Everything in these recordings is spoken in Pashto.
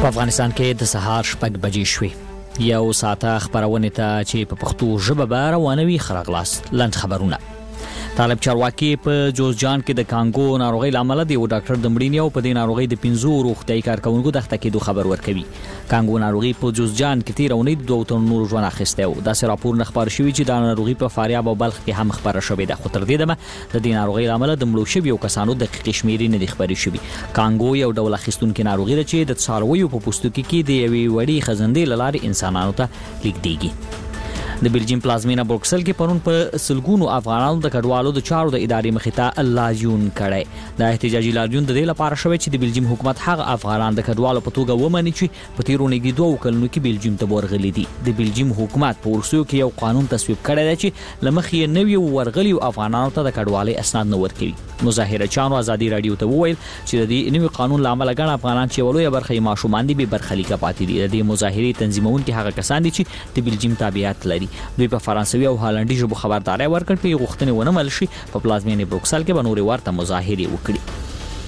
په افغانستان کې د سهار 6 بجې شوې یو ساعته خبرونه ته چې په پښتو ژبه به روانوي خراغلاست لند خبرونه طالب چارواکي په جوزجان کې د کانګو ناروغي لامل دی او ډاکټر د مړینې او په دې ناروغي د 15 روغتیايي کارکونکو د اخته کېدو خبر ورکوي کانګو ناروغي په جوزجان کې تیر اونۍ دوه تن نور ژوند اخیسته او دا راپور خبر شوی چې دا ناروغي په فاریاب او بلخ کې هم خبره شوې ده خو تر دې دمه د دې ناروغي لامل د مړو شویو کسانو دقیق شمیرې نه خبرې شوې کانګو یو ډول اخیستونکو ناروغي ده چې د څارویو په پوستکي کې د یوې وړي خزندې لارې انسانانو ته لیږديږي د بلجیم پلازمینه بروکسل کې پرون په سلګونو افغانانو د کډوالو د چارو د ادارې مخې ته لاریون کړي د احتجاجي لاریون د دې لپاره شوی چې د بلجیم حکومت هغه افغانان د کډوالو په توګه ومني چې په تیرو نږدې 2 کلونو کې بلجیم ته ورغلي دي د بلجیم حکومت په ورسو کې یو قانون تصویب کړی دی چې لمخې نوي ورغلي افغانانو ته د کډوالۍ اسناد نه ورکوي مظاهره چانو ازادي رادیو ته وویل چې د دې نوي قانون لامل غن افغانان چې ولوي برخه ماشومان دي به برخلیکه پاتې دي د مظاهره تنظیمونکو هغه کسان دي چې د بلجیم تابعیت لري دوی په فرانسوي او هالندي ژبه خبرداري ورکړ چې غوښتنې ونه مل شي په پلازمینه بروکسل کې بنوري ورته مظاهره وکړي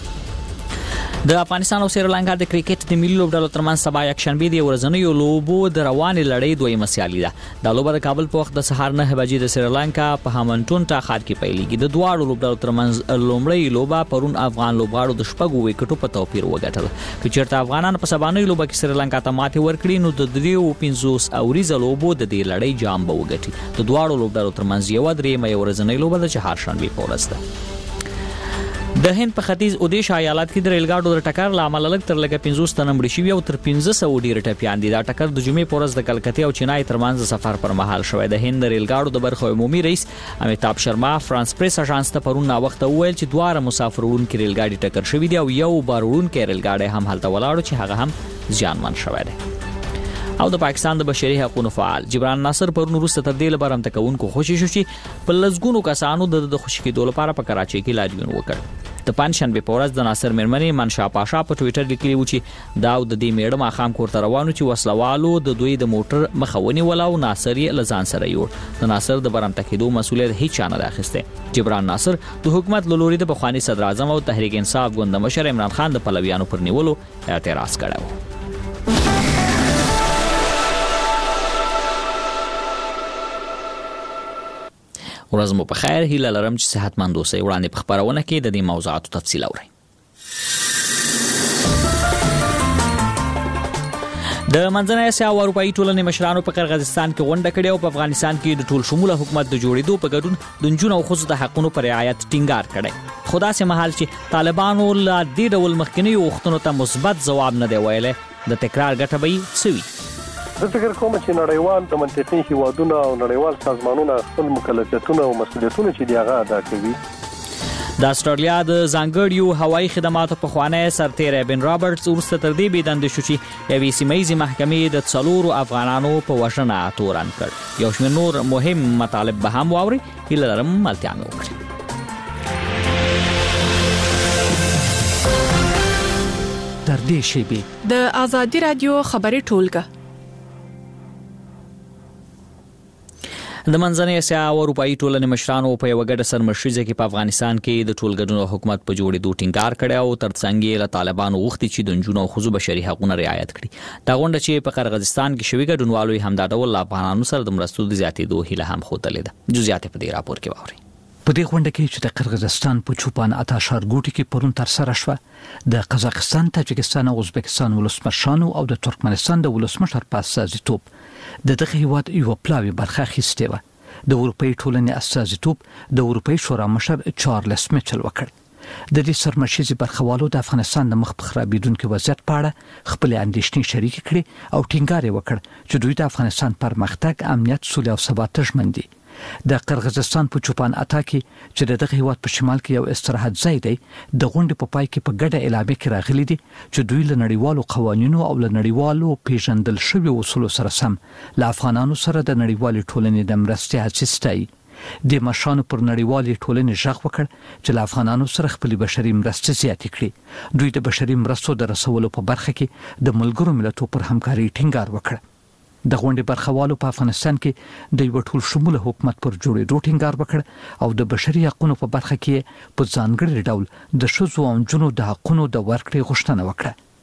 د افغانستان او سریلانکا د کرکټ د ملي لوبډلو ترمنځ سبا یکشنبه د ورځنیو لوبو د روانې لړۍ دویمه سیالي ده د لوبه د کابل په وخت د سهار 9 بجې د سریلانکا په هامنټون ټا ښار کې پیلېږي د دواړو لوبډلو ترمنځ لومړی لوبه پرون افغان لوبغاړو د شپږو وکټو په توپیر وګټل چې چیرته افغانان په سبانوي لوبه کې سریلانکا ته ماتې ورکړي نو د 350 اوریزه لوبو د دې لړۍ جام به وګټي د دواړو لوبډلو ترمنځ یو درېمه ورځنۍ لوبه د چهارشنبه په ورځ ده د هند په ختیځ اودیشا ایالت کې د ریلګاډو د ټکر لامل لږ تر لږه 15 تنه مړ شوي او تر 1500 ډیر ټپيان دي دا ټکر د جمعې په ورځ د کلکتې او چنای ترمنځ سفر پر مهال شوی د هند ریلګاډو د برخو عمومي رئیس امیتاب شرما فرانس پریس اژانس ته پرون نا وخت وویل چې دواره مسافر وړونکو ریلګاډي ټکر شوی دی او یو بار وړونکو ریلګاډي هم هلته ولاړو چې هغه هم ځانمن شوی دی او د پاکستان د بشري حقوقو فعال جبران ناصر پرون وروسته تر دې لپاره هم تکونکو خوشی شو چې په لزګونو کسانو د خوشی کېدو لپاره په کراچۍ کې لاریون وکړ د پنځشنبه په ورځ د ناصر مېرمنې منشا پاشا په ټوئیټر لیکلی و چې دا د دې میړه ماخام کورته روانو چې وسلوالو د دوی د موټر مخونی ولاو ناصر یې لزان سره یو د ناصر د برم تکیدو مسولیت هیڅ نه اخیسته جبران ناصر د حکومت لوري د بخوانی صدر اعظم او تحریک انصاف ګوند مشر عمران خان د پلویانو پر نیولو اعتراض کړو ورځ مو په خیر هیله لرم چې صحتمند اوسئ وړاندې په خبرونه کې د دې موضوعاتو تفصیل اورئ د منځنۍ اسیا او اروپאי ټولنې مشرانو په قرغیزستان کې غونډه کړې او په افغانستان کې د ټول شموله حکومت د جوړېدو په ګډون د نجونو او ښځو د حقوقو پر رعایت ټینګار کړی خو داسې مهال چې طالبانو لا دې ډول مخکنیو غوښتنو ته مثبت ځواب نه دی ویلی د تکرار ګټه به یې څه وي زه فکر کوم چې نړیوال د منطقي هیوادونو او نړیوال سازمانونو خپل مکلفیتونه او مسؤلیتونه چې دی هغه ادا کوي د استرالیا د ځانګړیو هوایي خدماتو په خوانه سرتیر بن رابرټس ورسته تر دې بيدند شو چې یوې سیمایي محکمې د څلورو افغانانو په وژنه تورن کړ یو شمېر نور مهم مطالب به هم واوري هیله لرم ملتیا مې وکړي در دې شیبې د ازادي رادیو خبري ټولګه د منځنۍ اسیا او اروپאי ټولنې مشرانو په یو ګډه سرمشریزه کې په افغانستان کې د ټولګډونو حکومت په جوړېدو ټینګار کړی او ترڅنګ یې له طالبانو غوښتي چې د نجونو او ښځو بشري حقوقونه رعایت کړي دا غونډه چې په قرغیزستان کې شوې ګډونوالو یې همدا ډول افغانانو سره د مرستو د زیاتېدو هیله هم ښودلې ده جزئیات په دې راپور کې واورئ په دې غونډه کې چې د قرغیزستان په چوپان اتا ښارګوټي کې پرون تر سره شوه د قزاقستان تاجکستان او ازبکستان ولسمشرانو او د ترکمنستان د ولسمشر په استازیتوب د دغه هیواد یو پلاوی برخه اخیستې وه د اروپאי ټولنې استازیتوب د اروپאי شورا مشر چارلز میچل وکړ د دې سرمشریزې برخوالو د افغانستان د مخ په خرابېدونکو وضعیت په اړه خپل اندېښنې شریک کړې او ټینګار وکړ چې دوی د افغانستان پرمختګ امنیت سولې او ثبات ژمن دي د قرغیزستان په چوپان اتا کې چې دغه هیواد په شمال کې یو استراحت ځای دی د غونډې په پای کې په ګډه اعلامیه کې راغلي دي چې دوی له نړیوالو قوانینو او له نړیوالو پیژندل شویو اصولو سره سم له افغانانو سره د نړیوالې ټولنې د مرستې هڅې ستایي د مشرانو پر نړیوالې ټولنې ژغ وکړ چې له افغانانو سره خپل بشري مرستې زیاتې کړي دوی د بشري مرستو د رسولو په برخه کې د ملګرو ملتونو پر همکاري ټینګار وکړ د غونډې برخوالو په افغانستان کې د یو ټول شموله حکومت پر جوړېدو ټینګار وکړ او د بشري حقوقو په برخه کې په ځانګړي ډول د ښځو او نجونو د حقوقو د ورکړې غوښتنه وکړه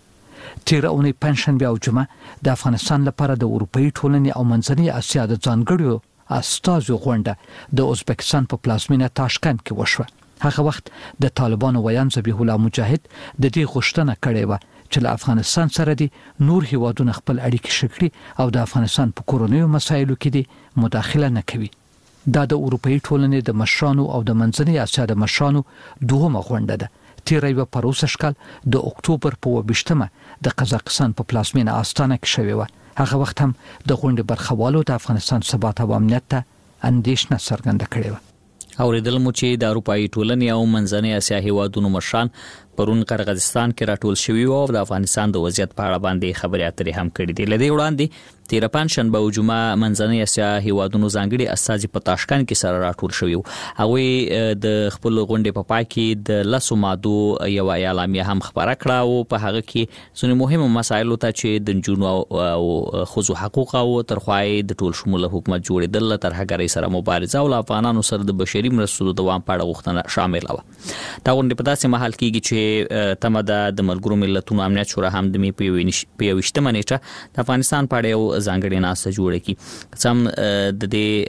تیر اونۍ پنځشنبه او جمعه د افغانستان لپاره د اروپאי ټولنې او منځنۍ اسیا د ځانګړو استازو غونډه د ازبکستان په پلازمینه تاشکند کې وشوه. هغه وخت د طالبانو ویان ذبیح الله مجاهد د دې غوښتنه کړې و چې له افغانستان سره دي نور هیوادونه خپل اړیکې شکړي او د افغانستان په کورونیو مسایلو کې دي مداخله نه کوي. دا د اروپאי ټولنې د مشرانو او د منځنۍ اسیا د مشرانو دوهمه غونډه ده. تیر یو پروسه کال د اکتوبر په 28مه د قزاقستان په پلازمینه آستانه کې شوې و. هغه وخت هم د غونډې برخوالو د افغانستان ثبات او امنیت ته اندېښنه څرګنده کړې و. اوریدل مو چې د اروپאי ټولنې او منځنۍ اسیا هیوادونو مشران پرون قرغیزستان کې راټول شوي او د افغانستان د وضعیت په اړه باندې خبرې اترې هم کړې دي. لدې وړاندې تیر پنځشنبه او جمعه منځنۍ اسیا هیوادونو ځانګړي استازي په تاشکند کې سره راټول شوي. هغه د خپل غونډې په پای کې د لاسو مادو یو اعلامیه هم خبره کړه او په هغه کې څونه مهمه مسایلو ته چې د جنونو او خصوصي حقوق او ترخوای د ټول شموله حکومت جوړېدل تر هغه سره مبارزه او افغانانو سره د بشري مرستو د دوام په اړه غوښتنه شامل و. دا غونډه په داسې محل کېږي چې تمه د ملګرو ملتونو امنیت شورا هم د می په 28مه نیټه د افغانستان په اړه ځانګړي ناسته جوړه کی. سم د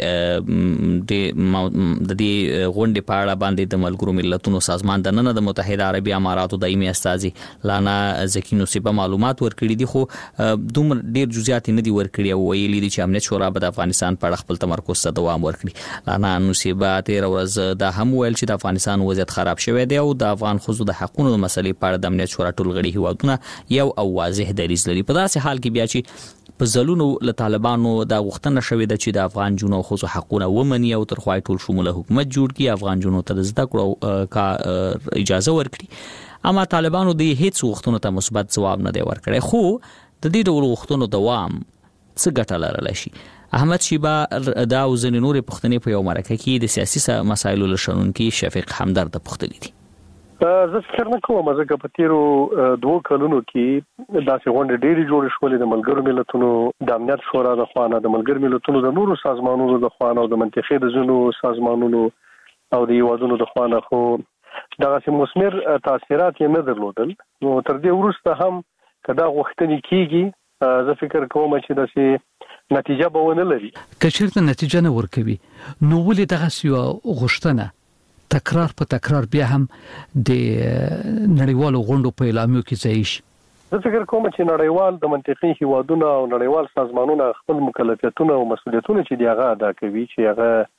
دې غونډې په اړه باندې د ملګرو ملتونو سازمان د نن د متحده عربی اماراتو دایمي استازي لانا زکینو سیبه معلومات ورکړي دي، خو دومره ډیر جزئیات نه دي ورکړي او ویلي دي چې امنیت شورا به د افغانستان په اړه خپل تمرکز ته دوام ورکړي. لانا نصیبه تیر ورځ دا هم ویل چې د افغانستان وضعیت خراب شوی دی او د افغان خزو د حقوقو مسلې په اړه د امنیت شورا ټولغړي هیوادونه یو او واضح دریځ لري. په داسې حال کې بیا چې په ځلونو له طالبانو دا غوښتنه شوې ده چې د افغان جنو خصوصي حقوقونه ومني او تر خوای ټول شموله حکومت جوړ کړي، افغان جنو ته د زده کړو کا اجازه ورکړي. اما طالبانو د هیڅ غوښتنو ته مثبت ځواب نه دی ورکړی. خو د دې ډول غوښتنو دوام څه ګټه لرلی شي؟ احمد شیبا دا او ځینې نورې پوښتنې په یو مرکه کې د سیاسي مسایلو له شنونکي شفیق همدرد پوښتلي دي. زه فکر نه کوم ځکه په تیرو 2 کلونو کې داسې غونډې ډېرې جوړې شولې د ملګرو ملتونو د امنیت شورا د خوانه، د ملګرو ملتونو د نورو سازمانونو د خوانه او د منطقې د ځینو سازمانونو او د هیوادونو د خوانه، خو دغه مثمر تاثیرات یې نه درلودل. نو تر دې وروسته هم کدا غوښتنې کیږي زه فکر کوم چې داسې نتیجه به ونه لري. که چېرته نتیجه نه ورکوي نو ولې دغه یو غوښتنه تکرار په تکرار بیا هم د نړیوالو غونډو په اعلامیو کې ځای شي؟ زه فکر کوم چې نړیوال د منطقې هیوادونه او نړیوال سازمانونه خپل مکلفیتونه او مسؤلیتونه چې دی هغه ادا کوي، چې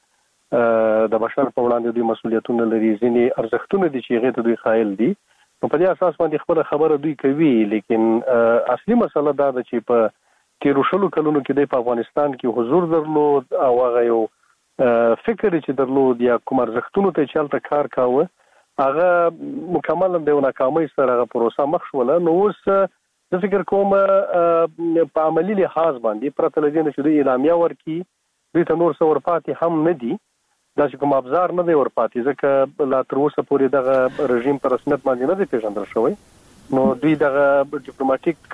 هغه د بشر په وړاندې دوی مسؤلیتونه لري، ځینې ارزښتونه دي چې هغه ته دوی قایل دي. په دې اساس باندې خپل خبره دوی کوي. لیکن اصلي مسله دا ده چې په تیرو 20 کلونو کې د افغانستان کې حضور درلود او هغه یو فکر چې درلود یا کوم ارزښتونو ته چلته کار کاوه هغه مکمل د ناکامۍ سره هغه پروسه مخ شوله. نو اوس زه فکر کوم په عملی لحاظ باندې پرته لدې نه چې د اعلامیه ورکی دوی ته نور څه ورپاتې هم نه دي، دا چې کوم ابزار نه دی ورپاتې، ځکه لا تر اوسه پورې دغه رژیم په رسمیت باندې نه دی پیژندل شوی. نو دوی دغه ډیپلوماټیک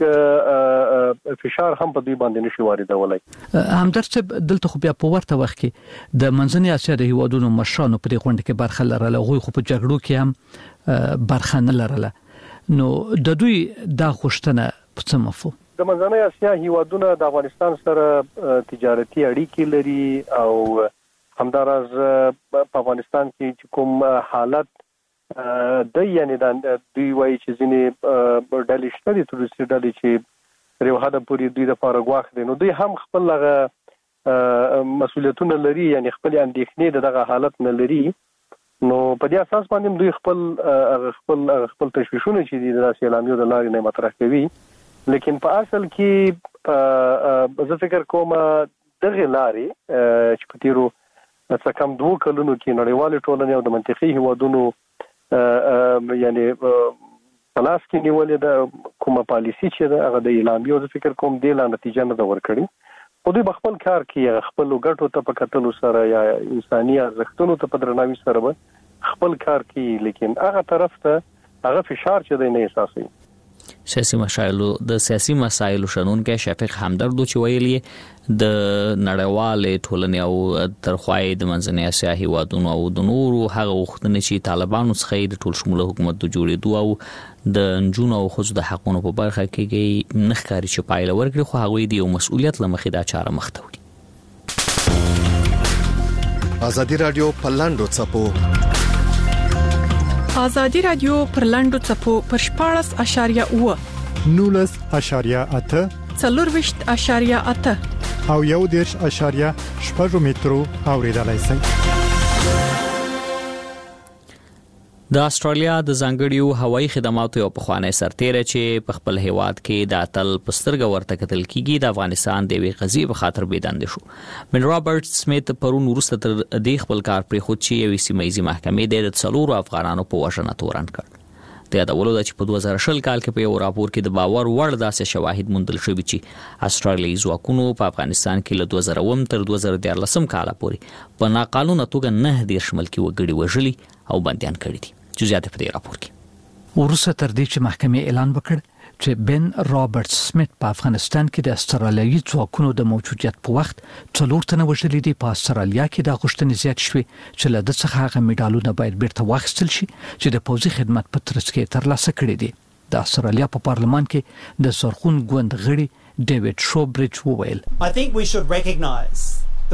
فشار هم په دوی باندې نشي واردولای. همدرد چې دلته خو بیا په ورته وخت کې د منځنۍ اسیا د هیوادونو مشرانو په دې غونډه کې برخه لرله، غوي خو په جګړو کې هم برخه نه لرله. نو د دوی دا غوښتنه په څه مفهوم؟ د منځنۍ اسیا هیوادونه د افغانستان سره تجارتي اړیکې لري او همداراز په افغانستان کې چې کوم حالت د یعنی د دوی وایي چې ځینې ډلې شته دي، تروریستي ډلې چې یو حد پورې دوی د لپاره ګواښ دي، نو دوی هم خپل هغه مسؤلیتونه لري، یعنی خپل اندېښنې دغه حالت نه لري. نو په دې اساس باندې دوی خپل تشویشونه چې دي د اعلامیو د لارې نه مطرح کوي. لیکن په اصل کې زه فکر کوم دغه لارې چې په تیرو څه کم 2 کلونو کې نړیوال ټولنې او د منطقې هیوادونو یعنی خلاص کې نیولې د کومه پالیسی چې هغه د اعلامیو زه فکر کوم د لا نتیجه نه ورکړي. خو دوی خپل کار کې خپل ګټو ته په کتلو سره یا انساني ارزښتونو ته په درناوي سره خپل کار کې، لیکن هغه طرف ته هغه فشار چې دی نه احساسوي. سیاسي مسایلو شنونکو شفیق همدرد چې ویلي د نړیوال ټولنې او ترخوای د منځنۍ اسیا هیوادونو او د نورو هغه وختونه چې طالبانو څخه د ټول شموله حکومت د جوړېدو او د نجونو او ښځو د حقونو په برخه کې نخکاری چې پایله ورکړي، خو هغه د یو مسؤلیت لمخې دا چاره مخ ته وړي. ازادي رادیو په لاندو څپو ازادي رادیو پر لاندو څپو پر 14.8 19.8 4.8 او 1.8 مترو اوریدلای شئ. د استرالیا د ځانګړیو هوایي خدماتو یو پخوانی سرتیری چې په خپل هیواد کې د اتل پسترګه ورته کتل کیږي د افغانستان د وی غزي په خاطر بيدند شو. من رابرټ سمیت پرون ورسته تر د خپل کار پر خود چې یو سیمایي محکمې د څلورو افغانانو په وژنه تورن کړ. د یادولو د چې په 2020 کال کې په یو راپور کې د باور وړ داسې شواهد موندل شوی چې استرالیایي ځواکونو په افغانستان کې له 2000 تر 2013 کال پورې په ناقانونه توګه 9 ملکي وګړي وژلي او بنديان کړي دي. جزئیات په دې راپور کې ورسره تر دې چې محکمې اعلان وکړ چې بن رابرټ سمیت په افغانستان کې د استرالیایي ځواکونو د موجودیت په وخت 4 تنه وژلي دي. په استرالیا کې د غوښتنې زیات شوې چې له د څخه هغه میډالونه باید بیرته واخیستل شي چې د پوځي خدمت په ترڅ کې ترلاسه کړي دي. د استرالیا په پارلمان کې د سرخون ګوند غړي ډیوډ شوبریج وویل I think we should recognize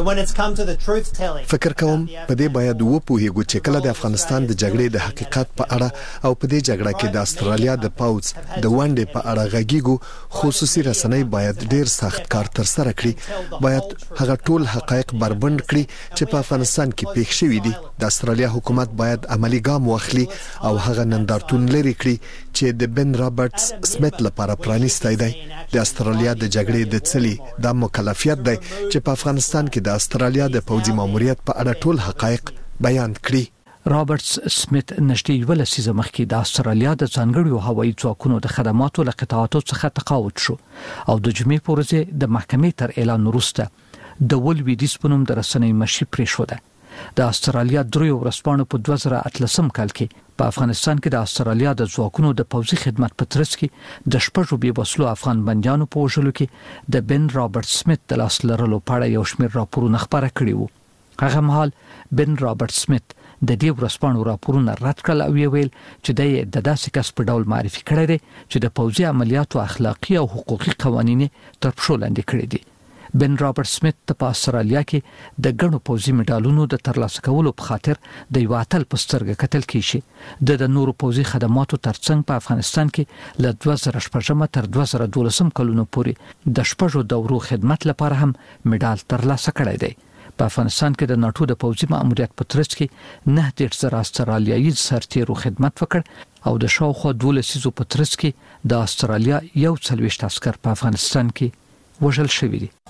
فکر کوم په دې باید وپوهیږو چې کله د افغانستان د جګړې د حقیقت په اړه او په دې جګړه کې د استرالیا د پوځ د ونډې په اړه غږیږو، خصوصي رسنۍ باید ډیر سخت کار تر سره کړي، باید هغه ټول حقایق بربند کړي چې په افغانستان کې پیښ شوي دي. د استرالیا حکومت باید عملی ګام واخلي او هغه نندارتون لري کړي چې د بن رابرټس سمیت لپاره پرانیستی دی. د استرالیا د جګړې د څلي د مکلفیت دی چې په افغانستان کې د استرالیا د پوځي ماموریت په اړه ټول حقایق بیان کړي. رابرټس سمیت نږدې یو لسیزه مخکې د استرالیا د ځانګړیو هوایي ځواکونو د خدماتو له قطاعاتو څخه تقاعد شو او د جمعې په ورځ د محکمې تر اعلان وروسته د ولویدیس په نوم د رسنۍ مشي پریښوده. د استرالیا دریو ورځپاڼو په 2013 کال کې په افغانستان کې د استرالیا د ځواکونو د پوځي خدمت په ترڅ کې د شپږو بېوسلو افغان بنديانو په وژلو کې د بن رابرټ سمیت د لاس لرلو په اړه یو شمېر راپورونه خپاره کړي وو. هغه مهال بن رابرټ سمیت د دې ورځپاڼو راپورونه رد کړل او ویل چې د داسې کس په ډول معرفي کړی دی چې د پوځي عملیاتو اخلاقی او حقوقي قوانین تر پښو لاندې کړی دي. بن رابرټ سمیت په استرالیا کې د ګڼو پوځي میډالونو د ترلاسه کولو په خاطر د یو اتل په سترګه کتل کیږي. د نورو پوځي خدماتو ترڅنګ په افغانستان کې له 2014 تر 2012 کلونو پورې د شپږو دورو خدمت لپاره هم میډال ترلاسه کړی دی. په افغانستان کې د ناتو د پوځي ماموریت په ترڅ کې 9 استرالیایي سرتیرو خدمت وکړ او د شاوخوا 12 په ترڅ کې د استرالیا 41 عسكر په افغانستان کې وژل شوي دي.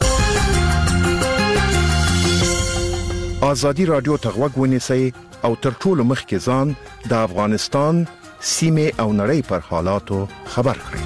ازادي رادیو ته غوږ ونیسئ او تر ټولو مخکې ځان د افغانستان سیمه او نړۍ پر حالاتو خبر کړئ.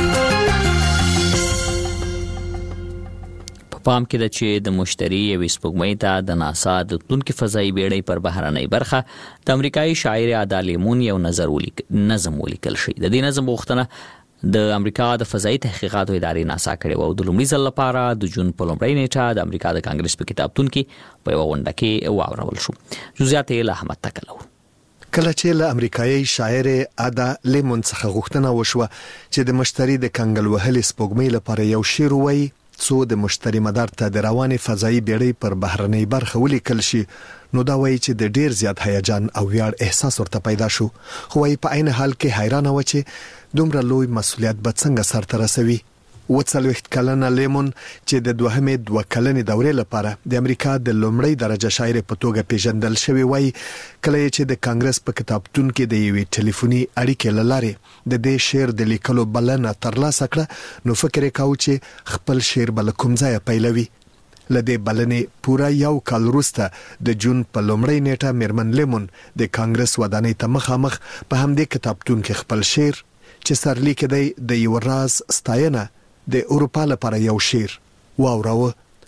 په پام کې ده چې د مشتري یوې سپوږمۍ ته د ناسا د تلونکي فضایي بیړۍ پر بهرنۍ برخه د امریکایي شاعر ادا لیمون یو نظم ولیکل شي. د دې نظم غوښتنه د امریکا د فضایي تحقیقاتو ادارې ناسا کړې او د لومړي ځل لپاره د جون په لومړۍ نیټه د امریکا د کانګرس په کتابتون کې په یو غونډه کې واورول شو. جزئیات یې له احمد تکلو. کله چې له امریکایي شاعر ادا لیمون څخه غوښتنه وشوه چې د مشتري د کنګل وهلې سپوږمۍ لپاره یو شعر وایي څو د مشتري مدار ته د روانې فضایي بیړۍ پر بهرنۍ برخه ولیکل شي، نو دا وایي چې د ډیر زیات هیجان او ویاړ احساس ورته پیدا شو. خو وايي په عین حال کې حیرانه و چې دومره لوی مسؤلیت به څنګه سرته رسوي. 40 کلنه لیمون چې د دوهمې 2 کلنې دورې لپاره د امریکا د لومړی درجه شاعر په توګه پیژندل شوی وای، کله چې د کانګرس په کتابتون کې د یوې ټلیفوني اړیکې لاره د دې شعر د لیکلو بلنه ترلاسه کړه، نو فکر وکاو چې خپل شعر بل کوم ځای پیلوي. لدې بلنې پورا یو کال وروسته د جون په لومړۍ نیټه میرمن لیمون د کانګرس ودانۍ ته مخامخ په همدې کتابتون کې خپل شعر چې سرلیک دی د یو راز ستاینه د اروپا لپاره یو شعر واوراوه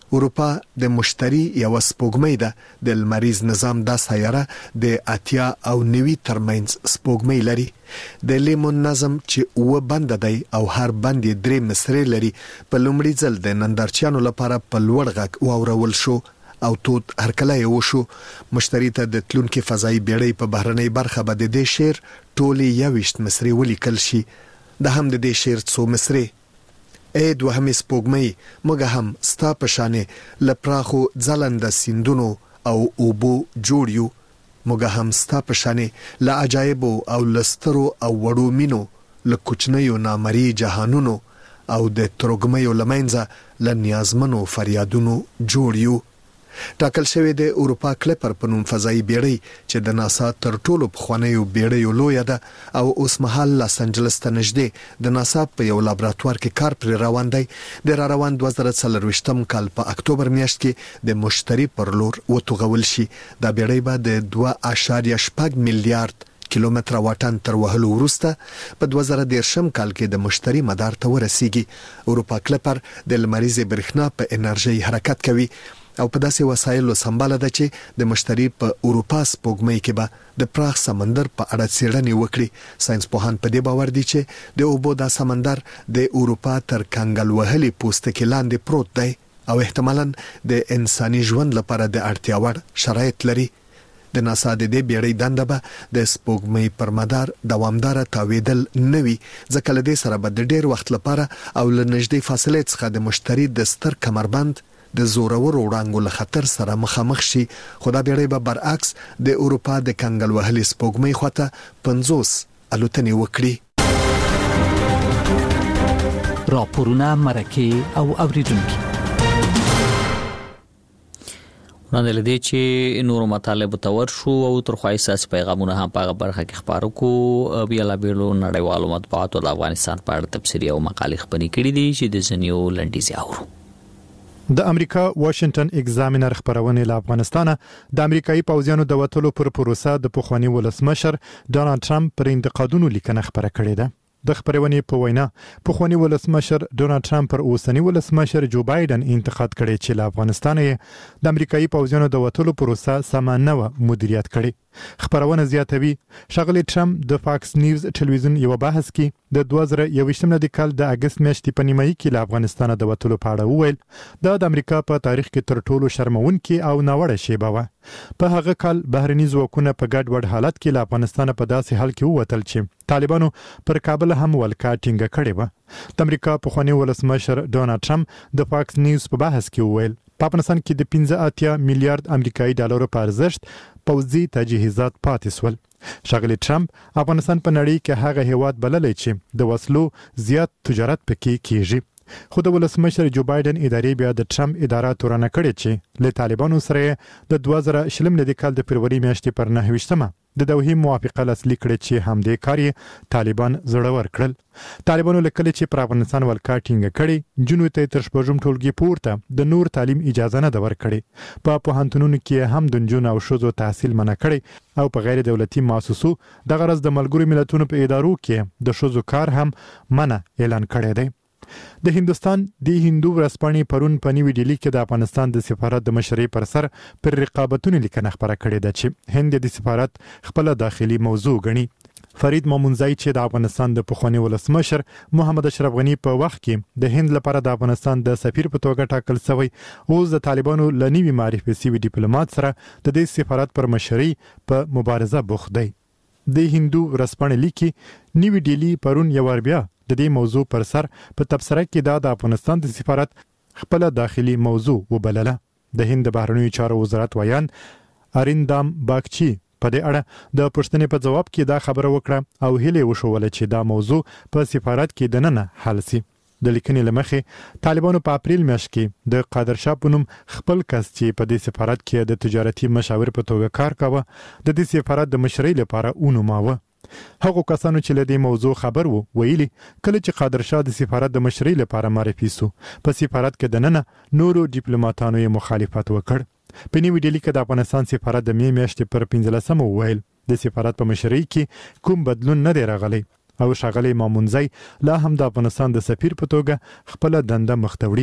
اروپا د مشتري یو سپوږمۍ ده د لمریز نظام د سیاره د 80 او 90 ترمنځ سپوږمۍ لري د لیمون نظم چې و بند دی او هر بند 3 مصرې لري په لومړي ځل د نندارچیانو لپاره په لوړ غږ واورول شو او توت هرکله یو شو مشتري ته د تلونکو فضایي بیړۍ په بهرنۍ برخه به د دې شعر ټولي 21 مصرې ولیکل شي د هم د دې شعر څو مصرې اې دوهمې سپوږمۍ موږ هم ستا په شانې لپراخو ځلند سیندونو او اوبو جوړ یو موږ هم ستا په شانې لا عجایب او لسترو او وړو مینو لکوچنیو نامري جهانونو او د ترګمیو لمنځه لنیازمنو فریادونو جوړ یو ټاکل شوی د اروپا کلیپر په نوم فضایي بیړۍ چې د ناسا تر ټولو پخوانیو بیړیو لوی ده او اوس مهال لاس انجلس ته نږدې د ناسا په یو لابراتوار کې کار پر روان دی د روان 2024م کال په اکتوبر میاشت کې د مشتري پر لور وتوغول شي دا بیړۍ به د 2.8 میلیارډ کیلومتر واټن تر وهلو وروسته په 2013 کال کې د مشتري مدار ته ورسیږي اروپا کلیپر د لمریز برېښنا په انرژي حرکت کوي او په داسې وسایلو سمباله ده چې د مشتري په اروپا سپوږمۍ کې به د پراخ سمندر په اړه څېړنې وکړي ساينس پوهان په دې باور دي چې د اوبو دا سمندر د اروپا تر کنګل وهلي پوستکي لاندې پروت دی او احتمالاً د انساني ژوند لپاره د اړتیا وړ شرایط لري د ناسا د دې بیړۍ دنده به د سپوږمۍ پر مدار دوامدار تاویدل نوي ځکه له دې سره به د ډیر وخت لپاره او له نږدې فاصلې څخه د مشتري د ستر کمربند د زورور وړانګو له خطر سره مخامخ شي خدا بیړۍ به برعکس د اروپا د کنګل وهلي سپوږمۍ خواته 50 الوتنې وکړي راپورونه مرکه او اوریدونکو وړاندې لدی چې نور مطالب تور شو او تر خو اساس پیغامونه هم په برخه کې خبرو کو بیا لا بیرلو نړیوالو مطبوعاتو د افغانستان په اړه تفسیری او مقالې خبرې کړې دي چې د زنیو لنډیزي اورو د امریکا واشنگټن ایگزامینر خبرونه له افغانستانه د امریکایي پوځیانو د وټلو پر پروسه د پخوانی ولسمشر ډونالد ټرمپ پر انتقادونو لیکنه خبره کړې ده د خبرونې په وینا پخوانی ولسمشر ډونالد ټرمپ پر اوسنی ولسمشر جو بایدن انتقاد کړي چې له افغانستان یې د امریکایي پوځیانو د وټلو پروسه سم نه و مدیریت کړي خبرونه زیاتوي شغله ټرمپ د فاکس نیوز ټلویزیون یو بحث کې د 2021 کال د اگست میاشتې په نیمایي کې له افغانستان د وټلو په اړه وویل د امریکا په تاریخ کې تر ټولو شرمونکي او ناوړه شیبه و په هغه کال بهرني ځواکونه په ګډ وډ حالت کې له افغانستان په داسې حال کې ووتل چې طالبانو پر کابل هم ولکا ټینګه کړې و د امریکا پخوانی ولسمشر ډونالد ټرمپ د فاکس نیوز په بحث کې وویل په افغانستان کې د 15 میلیارډ امریکایي ډالرو په ارزښت پوځي تجهیزات پاتې سول شغله ټرمپ افغانستان په نړۍ کې هغه هیواد بللې چې د وسلو زیات تجارت پکې کیږي خو د ولسمشر جو بایدن ادارې بیا د ټرمپ اداره تورنه کړې چې له طالبانو سره د 2020 کال د فروری میاشتې پر 9 د دوحې موافقه لاسلیک کړې چې همدې کار طالبان زړور کړل طالبانو لیکل چې پر افغانستان ولکا ټینګه کړي جنوب ته تر شپږم ټولګي پورته د نور تعلیم اجازه نه دور کړي په پوهنتونونو کې هم د جنونو او شوزو تحصیل منع کړي او په غیر دولتي مؤسسو د غرض د ملګرو ملتونو په ادارو کې د شوزو کار هم منع اعلان کړی دی د هندستان د هندو ورځپاڼې پرون په نیو ډیلی کې د افغانستان د سفارت د مشرۍ پر سر پر رقابتونو لیکنه خبره کړې ده چې هند د سفارت خپل داخلي موضوع غني فرید مامونزای چې د افغانستان د پخوانی ولسمشر محمد اشرف غنی په وخت کې د هند لپاره د افغانستان د سفیر په توګه ټاکل شوی او د طالبانو لنیوي معرفي شوی ډیپلوماټ سره د دې سفارت پر مشرۍ په مبارزه بوخت دی د هندو ورځپاڼې لیکي نیو ډیلی پرون یو بیا د دې موضوع پر سر په تبصره کې د افغانستان د سفارت خپل داخلي موضوع وبلله د هند بهرنیو چارو وزارت ویان اریندام باگچی په دې اړه د پښتنې په جواب کې دا خبره وکړه او هیله وشوله چې دا موضوع په سفارت کې دننه حل شي د لیکنې لمخې طالبانو په اپریل میاشت کې د قادر شاه پونم خپل کس چې په دې سفارت کې د تجارتي مشاور په توګه کار کاوه د دې سفارت د مشرۍ لپاره اونوماوه هغه کسانو چې له دې موضوع خبر وو ویلي کله چې قادر شاه د سفارت د مشرۍ لپاره معرفي سو په سفارت کې دننه نورو ډیپلوماټانو یې مخالفت وکړ په نیو ډیلی کې د افغانستان سفارت د میاشتې پر 15 وویل د سفارت په مشرۍ کې کوم بدلون نه دی راغلی او شغله مامونزای لا هم د افغانستان د سفیر په توګه خپل دنده مخ ته وړي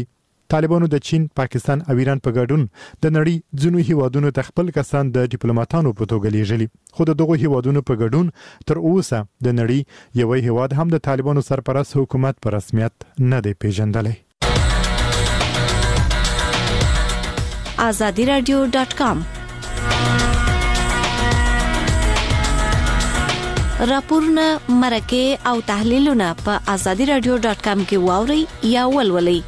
طالبانو د چین، پاکستان او ایران په ګډون د نړۍ ځینو هیوادونو ته خپل کسان د ډیپلوماټانو په توګه لیږلي، خو دغه هیوادونو په ګډون تر اوسه د نړۍ یو هیواد هم د طالبانو سرپرست حکومت په رسمیت نه دی پیژندلی. azadiradio.com راپورونه، مرکه او تحلیلونه په azadiradio.com کې واورئ یا ولولئ.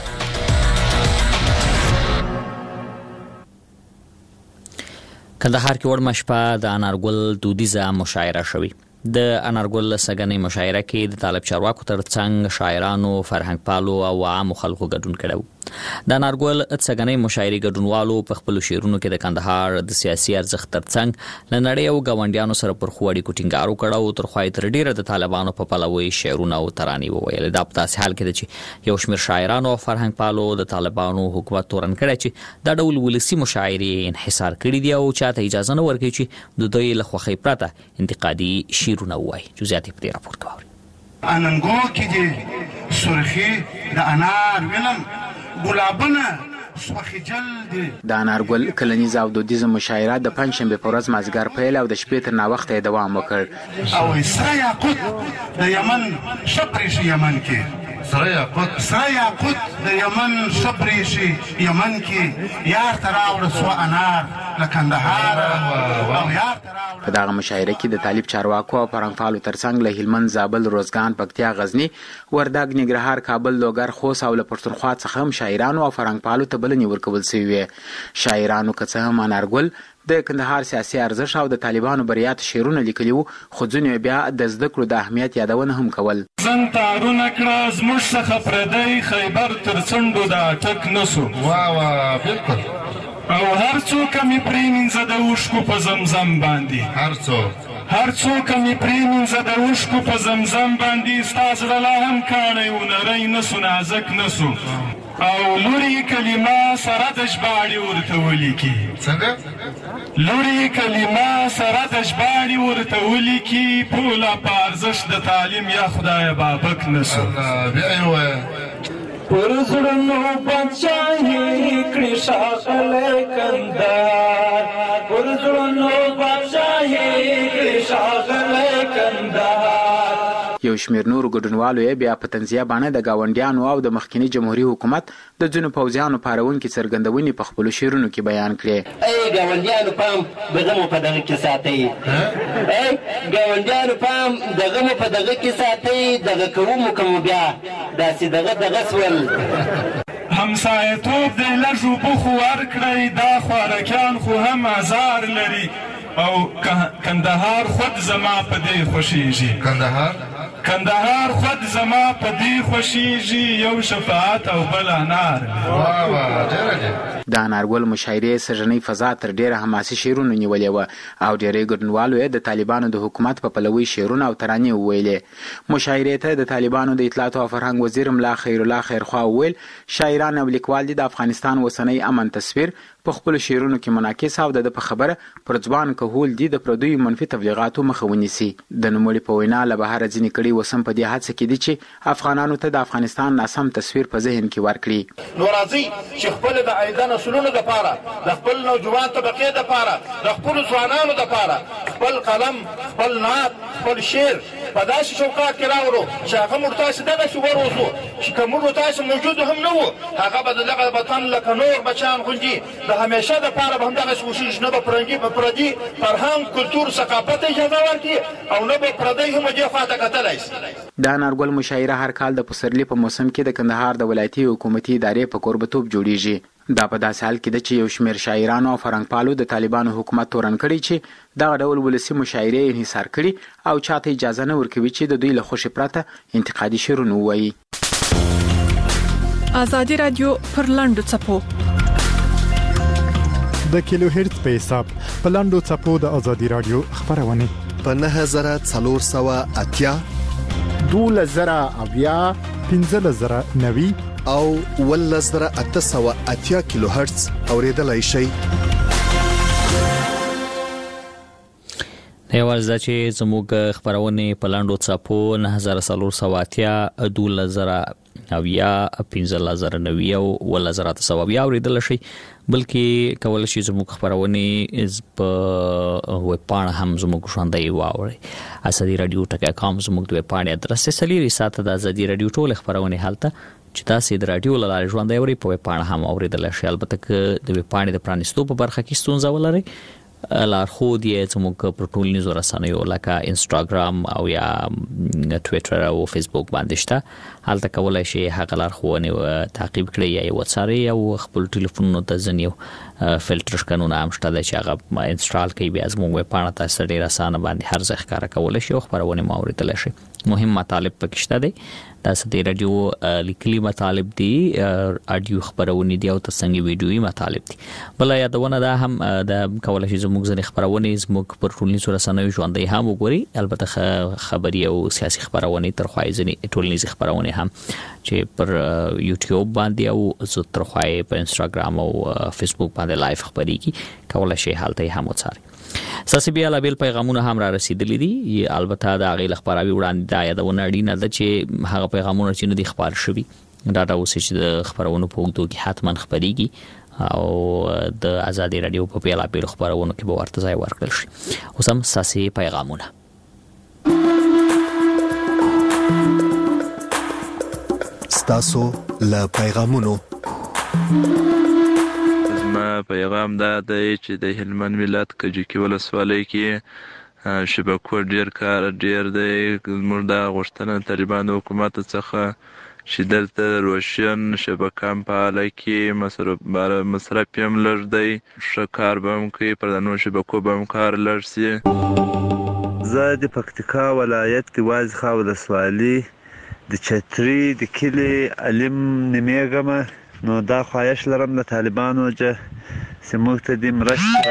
کندهار کې وړمه شپه د انارګل دودیزه مشاعره شوې. د انارګل سګنې مشاعره کې د طالب چارواکو ترڅنګ شاعرانو، فرهنګ پالو او عام خلکو ګډون کړو. د انارګل سګنې مشاعرې ګډونوالو په خپل شعرونو کې د کندهار د سیاسي ارزښت ترڅنګ لنړۍ او ګاونډیانو سره پر خوړې کوټینګار وکړو. تر خوای تر ډیره د طالبانو په پلوي شعرونه او ترانې وویل. دا په داسې حال کې چې یو شمېر شاعرانو او فرهنګ پالو د طالبانو حکومت تورن کړی چې دا ډول ولسی مشاعرې انحصار کړي دي او چاته اجازه نه ورکوي چې د دوی له خوښۍ پرته انتقادي شعرونه ووایي. جزئیات په دې راپور کې واورئ. اننګو کې دي سرخي د انار وینم ګلابونه سوخي جلد. د انارګل کلنیز او دودیزه مشاعره د پنځشنبه په ورځ مازیګر پیل او د شپې تر ناوخته دوام وکړ. او سره یاقوت د یمن شپریش یمن کې سره یاقوت د یمن شپریش یمن کې یار تراور سو انار لکندهار او یار په دغه مشاعره کې د طالب چارواکو او فرهنګپالو ترڅنګ له هلمند، زابل، روزګان، پکتیا، غزنی، وردګ، ننګرهار، کابل، لوګر، خوست او له پښتونخوا څخه هم شاعرانو او فرهنګپالو ته بلنې ورکول شوې وې. شاعرانو که څه هم انارګل د کندهار سیاسي ارزښت او د طالبانو بریات شعرونه لیکلي وو، خو ځینې بیا د زده کړو د اهمیت یادونه هم کول. زن تارونه کړه زموږ څخه پردی خیبر تر څنډو د اټک نسو. بالکل. او هر څوک مې پرېمینځه د اوښکو په زمزم باندې، هر څوک مې پرېمینځه د اوښکو په زمزم باندې، ستا زړه لا هم کاڼی و نری نسو، نازک نسو. او لوري کلمه سره د ژباړې ورته ولیکي. څنګه؟ لوري کلمه سره د ژباړې ورته ولیکي، پوله په ارزښت د تعلیم یا خدایه بابک نسو. بیا یې ووایه پر زړونو بادشاهي کړي ښاغلی کندهار، پر زړونو بادشاهي کړي ښاغلی کندهار. یو شمېر نورو ګډونوالو یې بیا په طنزیه باندې د ګاونډیانو او د مخکني جمهوریت حکومت د ځینو پوځیانو پارونکي څرګندونې په خپلو شعرونو کې بیان کړې. ای ګاونډیانو پام دغه مو په دغه کې ساتئ، ای ګاونډیانو پام دغه مو په دغه کې ساتئ، دغه کوو مو که مو بیا داسې دغه سول. همسایه‌توب دی لږ اوبه خو ورکړئ، دا خوارکیان خو هم ازار لري. او کندهار خود زما په دې خوښیږي. کندهار خود زما په دې خوښیږي، یو شفاعت او بل انار. د انارګل مشاعرې سږنۍ فضا تر ډیره حماسي شعرونو نیولې وه او ډیری ګډونوالو یې د طالبانو د حکومت په پلوي شعرونه او ترانې وویلې. مشاعرې ته د طالبانو د اطلاعات او فرهنګ وزیر ملا خیرالله خیرخوا وویل شاعران او لیکوال دي د افغانستان اوسنی امن تصویر په خپل شعرونو کې منعکس او د په خبره پر ځوان کهول دي د پردوی منفي تبلیغاتو مخه ونیسي. د نوموړي په وینا له بهر ځینې کړي وسم په دې هڅه کې دي چې افغانانو ته د افغانستان ناسم تصویر په ذهن کې ورکړي. نو راځي چې خپل د عیدان اصولونو لپاره، د خپل نوجوان طبقې لپاره، د خپل ځوانانو لپاره خپل قلم، خپل نعت، خپل شعر په داسې چوکاټ کې راوړو چې هغه موږ تاسې دغسې وروځو چې که موږ تاسې موجود هم نه وو، هغه به د دغه وطن لکه نور بچیان غوندې د همیشه دپاره به همدغسې وشیږي، نه به پردي فرهنګ، کلتور، ثقافت اجازه ورکړي او نه به پردی هم دې خوا ته کتلی شي. د انارګل مشاعره هر کال د پسرلي په موسم کې د کندهار د ولایتي حکومتي ادارې په کوربتوب جوړیږي. دا په داسې حال کې ده چې یو شمېر شاعرانو او فرهنګپالو د طالبانو حکومت تورن کړی چې دغه ډول ولسي مشاعرې انحصار کړي او چاته اجازه نه ورکوي چې د دوی له خوښې پرته انتقادي شعرونه ووایي. ازادي رادیو پر لاندو څپو د کیلو هرتز په حساب په لاندو څپو د ازادي رادیو خبرونه په 9480 12000 15090 او 11880 کیلو هرتز اوریدلای شئ. یوازې دا چې زموږ خبرونه په لاندو څپو 9480 2000 او یا 15090 او 1900 اوریدل شي بلکې کول شي زموږ خبرونه په ویب پاڼه هم زموږ شاندای واوري ازادي رادیو ټک.com زموږ د ویب پاڼې ادرس سلیری ساته د ازادي رادیو ټول خبرونه حالته چې تاسو د رادیو لاره ژوند دی په ویب پاڼه هم اوریدل شي البته ک د ویب پاڼې د پرانیستو په برخه کې ستونزه ولري لارښود یې زموږ پر ټولنیزو رسنیو لکه انستګرام او یا ټوئیټر او فیسبوک باندې شته هلته کولای شي هغه لارښوونې تعقیب کړئ یا وڅارئ او خپل ټلیفون ته ځنیو فلټر قانون هم شته چې هغه انسټال کړئ بیا زموږ ویب پاڼه تاسو ډیر اسانه باندې هر ځای ښکارا کولای شي او خبرونه مو اوریدل شي مهم مطالب پکې شته دي تاسو د رادیو لیکلي مطالب دي اډیو خبرونه دي او تاسو ویډیوي مطالب دي بل یادونه ده هم د کولای شي زموږ ځنې خبرونه زموږ پر ټولنیزو رسنیو ژوندۍ هم وګوري البته خبري او سیاسي خبرونه تر خوای ځنې ټولنیزي خبرونه هم چې پر یوټیوب باندې او زه تر خوای په انستګرام او فیسبوک باندې لایف خبريږي کولای شي حالته هم وڅاري ساسي بیا لا بیل پیغامونه هم را رسیدلې دي البته دا غي خبرونه وړاندې دا یادونه اړینه ده چې هغه پیغامونه چې نه دي خبر شوي دا اوس چې د خبرونو په وګړو کې حتما خبريږي او د ازادي رادیو په پیلا بیل خبرونو کې به ورته ځای ورکړل شي اوس هم ساسي پیغامونه ستاسو له پیغامونو ما پیغام دا دی چې د هلمند ولایت کجکی ولسوالۍ کې شبکو ډیر کار ډیر دی موږ دا غوښتنه طالبان حکومت څخه چې دلته روشن شبکه فعال کې مصرف هم لږ دی ښه کار به هم کوي پر دنو شبکو به هم کار لږ سي زه د پکتیکا ولایت د وازخا ولسوالۍ د چتري د کلي علم نمیږم نو دا خواهش لرم د طالبانو چې موږ ته د مرستې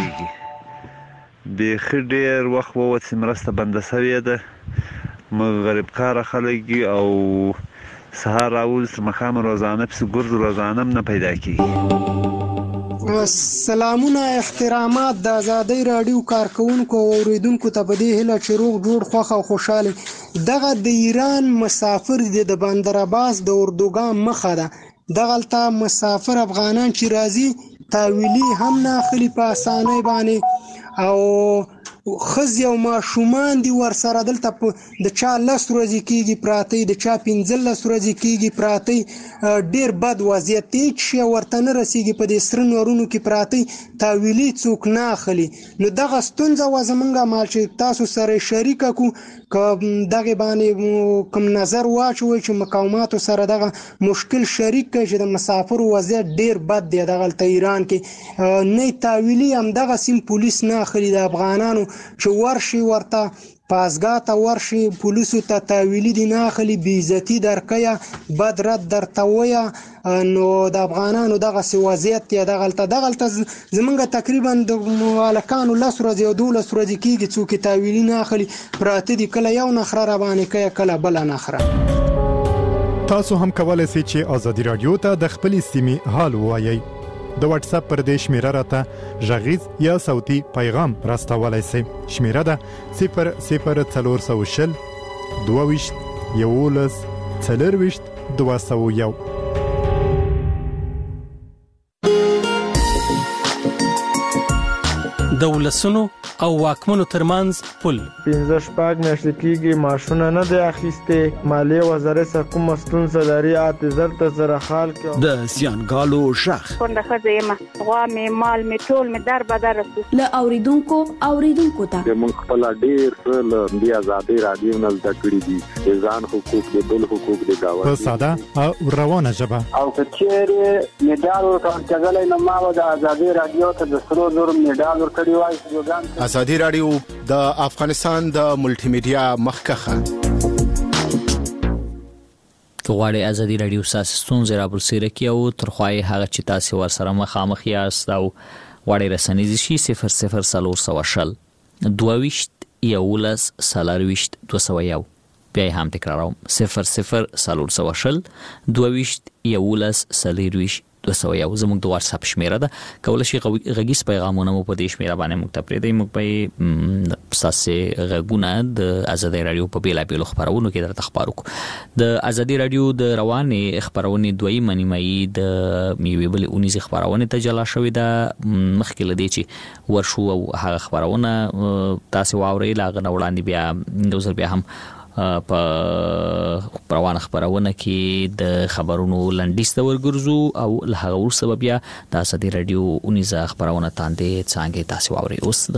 راولېږي بیخي ډېر وخت ووت چې مرسته بنده شوې ده موږ غریب کاره خلک او سهار راول تر ماښامه روزانه پسې ګرځو روزانه هم نه پیدا کېږي سلامونه احترامات د ازادي رادیو کارکونکو او اوریدونکو ته په دې هیله چې روغ جوړ خوښ او خوشاله دغه د ایران مسافر د بندر عباس د اردوګان مخه ده دغلته مسافر افغانان چې راځي تاویلی هم نه اخلي په اسانۍ باندې او خزي او ماشومان دي ورسره دلته د چا 10 ورځې کېږي پراته د چا 15 ورځې کېږي پراته ډیر بد وضعیت دی چې ورته نه رسیږي په دې سره نورونو کې پراته تاویلی څوک نه اخلي نو دغه ستونزه و زمونږه مال چې تاسو سره شریک کو دغه باندې کوم نظر واچوي چې مقاومت سره دغه مشکل شریک کوي چې د مسافر وضعیت ډیر بد دی دغه ایران کې نه تاویلی هم دغه سیم پولیس نه اخلي د افغانانو چې ورشي ورته پاسګاته ورشي پولیسو ته تاویلی دي نه اخلي بې عزتي درکیا بد رد درته ویا نو د افغانانو دغه وضعیت یا دغه زمونږ تقریبا د مالکانو 10 ورځې او 12 ورځې کېږي څوک تاویلی نه اخلي پراته دي کله یو نخره را باندې کوي کله بل نخره تاسو هم کولای شئ چې ازادي رادیو ته د خپلې سیمې حال ووایئ د واتس اپ پر دې شمیره راته ژغیز یا صوتي پیغام راستولای شئ شمیره ده 00420 22 11 40 201 د ولسونو او واکمنو ترمنځ پل 15 میاشتې کېږي معاشونه نه دی اخیسته مالیه وزارت څخه کوم ستونزه لري اته زرت سره حال کې د سیانګالو شخ څنګه خزیمه غوا می مال می ټول می در بدر رسو له اوریدونکو ته موږ خپل ډیر له دی ازادي رادیو نه زده کړی دي ځان حقوق د بل حقوق د گاوه په ساده او روانه ژبه او کچېره میډال ورکړل نه ما د ازادي رادیو ته د سرو زر میډال ورکړی وای ازادي رادیو د افغانستان د ملټي میډیا مخکخه غواړي ازادي رادیو ساسستون زرا برسره کی او ترخوای هغه چې تاسو ورسره مخامخ یاست او غواړي رسنیز شي 00300 22 یولس سالرويش 201 بیا هم تکراروم 00300 22 یولس سالرويش 201 زموږ د واتس اپ شمیره ده کولای شي غږیز پیغامونه مو په دې شمیره باندې مکتب لري موږ په ساسه غونه د ازادي رادیو په بیلا بیل خبرونو کې درته خبرو د ازادي رادیو د رواني خبرونه دوی منیمای د میوي بل اونیز خبرونه ته جلا شوې ده مخکې لدی چې ورشو او هغه خبرونه تاسو واوري لاغه وړاندې بیا د وزر بیا هم په روانه خبرونه کې د خبرونو لنډیس د ورګرزو او له هغه ور سبب بیا د ازادي رادیو اونیز خبرونه تاندې څنګه تاسو واوري اوس